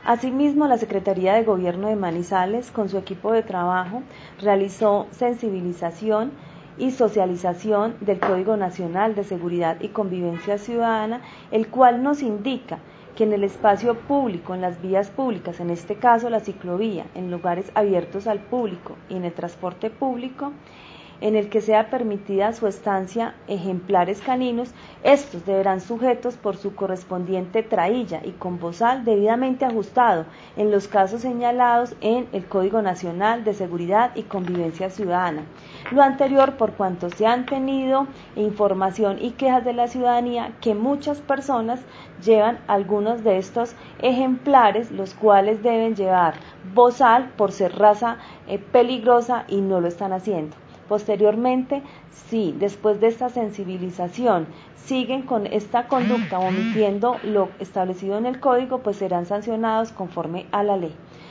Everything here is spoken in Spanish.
Asimismo, la Secretaría de Gobierno de Manizales, con su equipo de trabajo, realizó sensibilización y socialización del Código Nacional de Seguridad y Convivencia Ciudadana, el cual nos indica que en el espacio público, en las vías públicas, en este caso la ciclovía, en lugares abiertos al público y en el transporte público, en el que sea permitida su estancia ejemplares caninos, estos deberán sujetos por su correspondiente trailla y con bozal debidamente ajustado en los casos señalados en el Código Nacional de Seguridad y Convivencia Ciudadana. Lo anterior por cuanto se han tenido información y quejas de la ciudadanía que muchas personas llevan algunos de estos ejemplares, los cuales deben llevar bozal por ser raza peligrosa y no lo están haciendo. Posteriormente, si después de esta sensibilización siguen con esta conducta omitiendo lo establecido en el código, pues serán sancionados conforme a la ley.